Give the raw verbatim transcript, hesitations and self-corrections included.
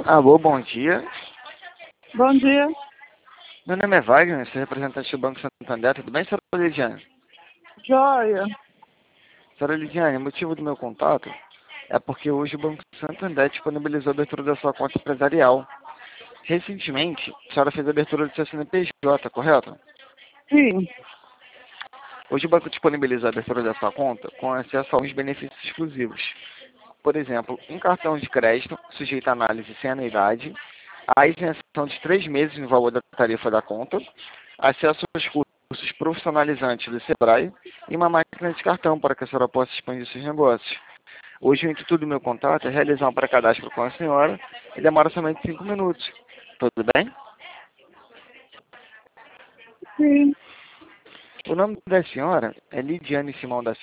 Alô, bom dia. Bom dia. Meu nome é Wagner, sou representante do Banco Santander. Tudo bem, senhora Lidiane? Joia. Senhora Lidiane, o motivo do meu contato é porque hoje o Banco Santander disponibilizou a abertura da sua conta empresarial. Recentemente, a senhora fez a abertura do seu C N P J, correto? Sim. Hoje o banco disponibiliza a abertura da sua conta com acesso a alguns benefícios exclusivos. Por exemplo, um cartão de crédito sujeito à análise sem anuidade, a isenção de três meses no valor da tarifa da conta, acesso aos cursos profissionalizantes do Sebrae e uma máquina de cartão para que a senhora possa expandir seus negócios. Hoje o intuito do meu contato é realizar um pré-cadastro com a senhora e demora somente cinco minutos. Tudo bem? Sim. O nome da senhora é Lidiane Simão da